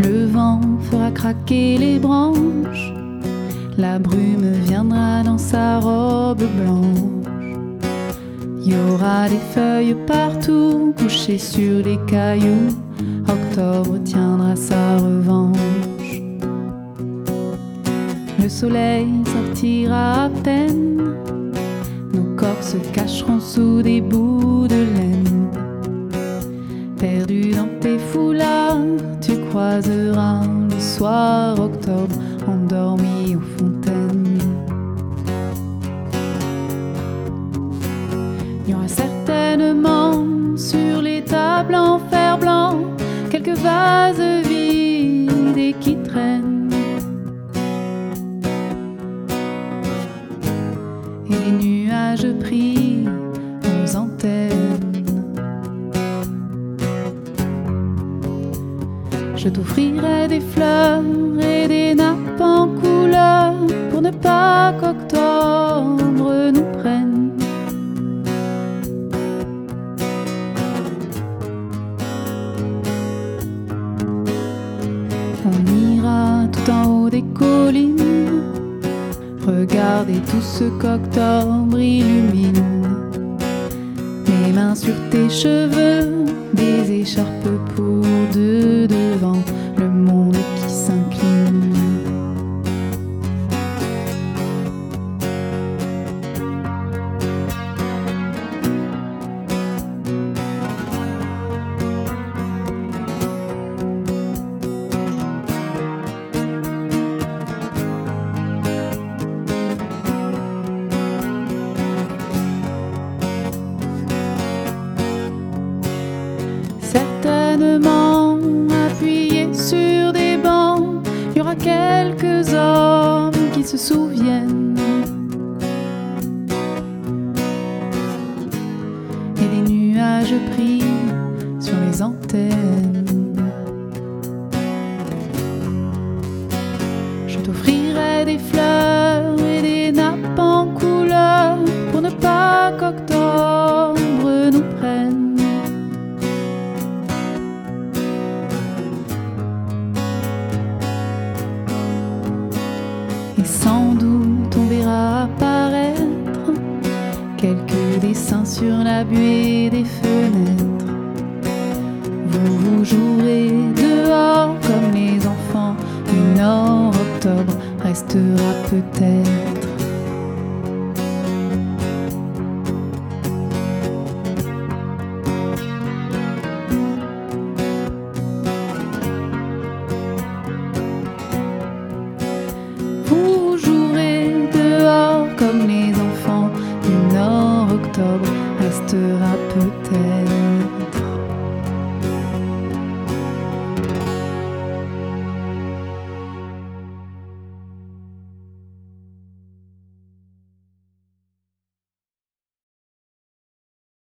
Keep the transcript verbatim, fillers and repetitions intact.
Le vent fera craquer les branches, la brume viendra dans sa robe blanche. Il y aura des feuilles partout, couchées sur les cailloux. Octobre tiendra sa revanche. Le soleil sortira à peine, nos corps se cacheront sous des bouts de laine. Perdu dans tes foulards, tu croiseras le soir octobre endormi aux fontaines. Il y aura certainement sur les tables en fer blanc quelques vases vides et qui traînent, et les nuages pris aux antennes. Je t'offrirai des fleurs et des nappes en couleur pour ne pas qu'octobre nous prenne. On ira tout en haut des collines, regarder tout ce qu'octobre illumine. Mes mains sur tes cheveux, des écharpes pour deux devant le monde qui s'incline. Certainement appuyés sur des bancs, il y aura quelques hommes qui se souviennent, et des nuages pris sur les antennes. Je t'offrirai des fleurs et des nappes en couleur pour ne pas qu'octobre nous prenne. Et sans doute on verra apparaître quelques dessins sur la buée des fenêtres. Vous vous jouerez dehors comme les enfants du Nord. Octobre restera peut-être. Vous jouerez dehors comme les enfants du Nord. Octobre restera peut-être.